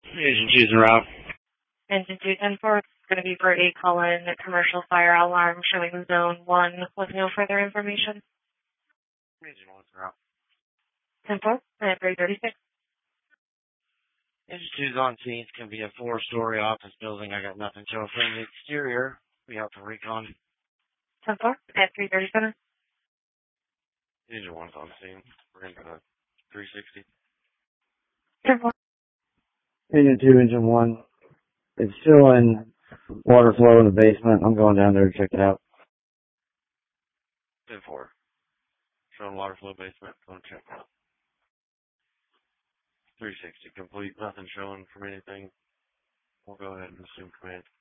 Agent choosing route. Engine 210-4 is going to be for a call-in commercial fire alarm showing zone 1 with no further information. Agent 1's route. 10-4, at 336. Agent 2's on scene. It's going to be a 4-story office building. I got nothing showing from the exterior. We out for recon. 10-4, at 337. Agent 1's on scene. We're into the 360. 10-4. Agent 2, Engine 1. It's still in water flow in the basement. I'm going down there to check it out. 10-4. Showing water flow basement. Going to check out. 360 complete. Nothing showing from anything. We'll go ahead and assume command.